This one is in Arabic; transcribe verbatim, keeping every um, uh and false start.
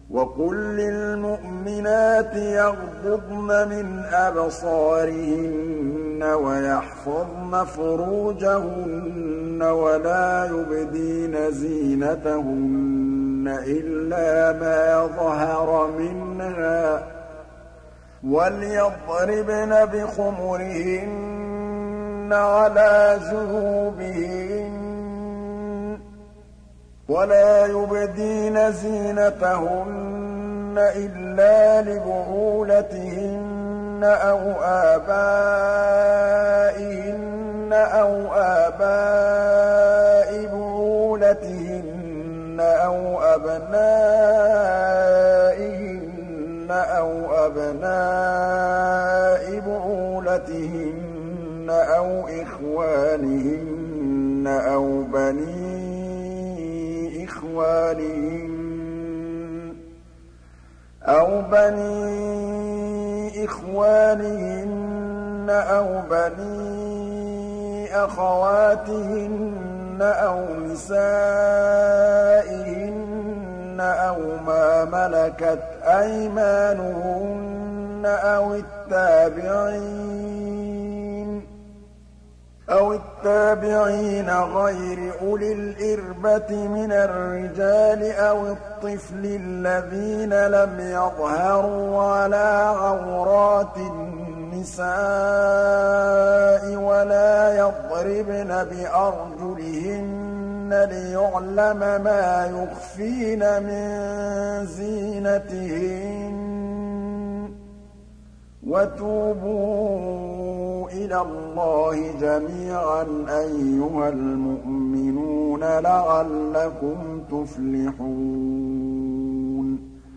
وَقُل لِّلْمُؤْمِنَاتِ يَغْضُضْنَ مِنْ أَبْصَارِهِنَّ وَيَحْفَظْنَ فُرُوجَهُنَّ وَلَا يُبْدِينَ زِينَتَهُنَّ إِلَّا مَا ظَهَرَ مِنْهَا ۖ وَلْيَضْرِبْنَ بِخُمُرِهِنَّ عَلَىٰ جُيُوبِهِنَّ وَلَا يُبْدِينَ زِينَتَهُنَّ إِلَّا لِبُعُولَتِهِنَّ أَوْ آبَائِهِنَّ أَوْ آبَاءِ بُعُولَتِهِنَّ أَوْ أَبْنَائِهِنَّ أَوْ أَبْنَاءِ بُعُولَتِهِنَّ أَوْ إِخْوَانِهِنَّ أَوْ بَنِي إخوانهن أو بني إخوانهن أو بني أخواتهن أو نسائهن أو ما ملكت أيمانهن أو التابعين أو التابعين غير أولي الإربة من الرجال أو الطفل الذين لم يظهروا على عورات النساء ولا يضربن بأرجلهن ليعلم ما يخفين من زينتهن وَتُوبُوا إِلَى اللَّهِ جَمِيعًا أَيُّهَا الْمُؤْمِنُونَ لَعَلَّكُمْ تُفْلِحُونَ